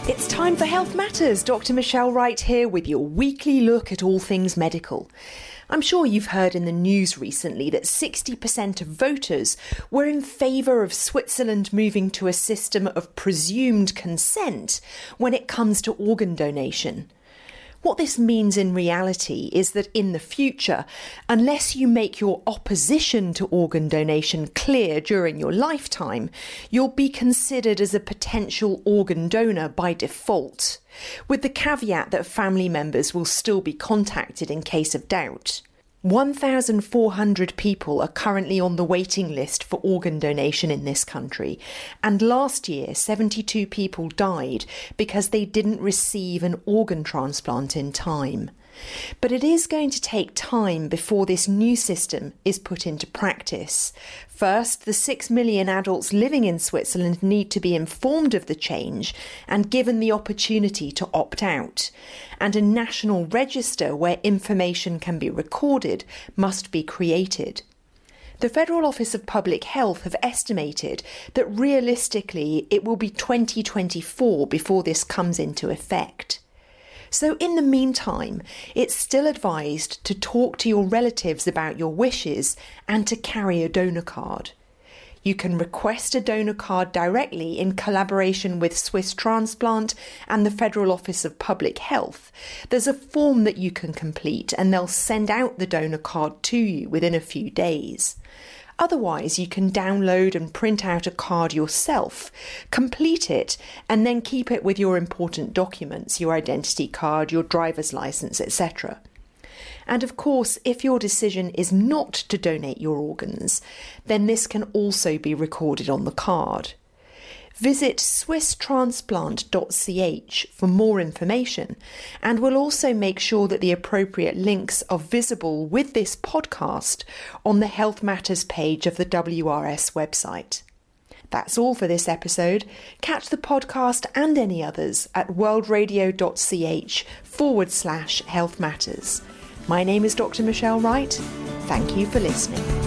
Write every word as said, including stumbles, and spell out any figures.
It's time for Health Matters. Doctor Michelle Wright here with your weekly look at all things medical. I'm sure you've heard in the news recently that sixty percent of voters were in favour of Switzerland moving to a system of presumed consent when it comes to organ donation. What this means in reality is that in the future, unless you make your opposition to organ donation clear during your lifetime, you'll be considered as a potential organ donor by default, with the caveat that family members will still be contacted in case of doubt. one thousand four hundred people are currently on the waiting list for organ donation in this country, and last year seventy-two people died because they didn't receive an organ transplant in time. But it is going to take time before this new system is put into practice. First, the six million adults living in Switzerland need to be informed of the change and given the opportunity to opt out. And a national register where information can be recorded must be created. The Federal Office of Public Health have estimated that realistically it will be twenty twenty-four before this comes into effect. So in the meantime, it's still advised to talk to your relatives about your wishes and to carry a donor card. You can request a donor card directly in collaboration with Swiss Transplant and the Federal Office of Public Health. There's a form that you can complete and they'll send out the donor card to you within a few days. Otherwise, you can download and print out a card yourself, complete it, and then keep it with your important documents, your identity card, your driver's license, et cetera. And of course, if your decision is not to donate your organs, then this can also be recorded on the card. Visit swiss transplant dot c h for more information, and we'll also make sure that the appropriate links are visible with this podcast on the Health Matters page of the W R S website. That's all for this episode. Catch the podcast and any others at worldradio.ch forward slash health matters. My name is Doctor Michelle Wright. Thank you for listening.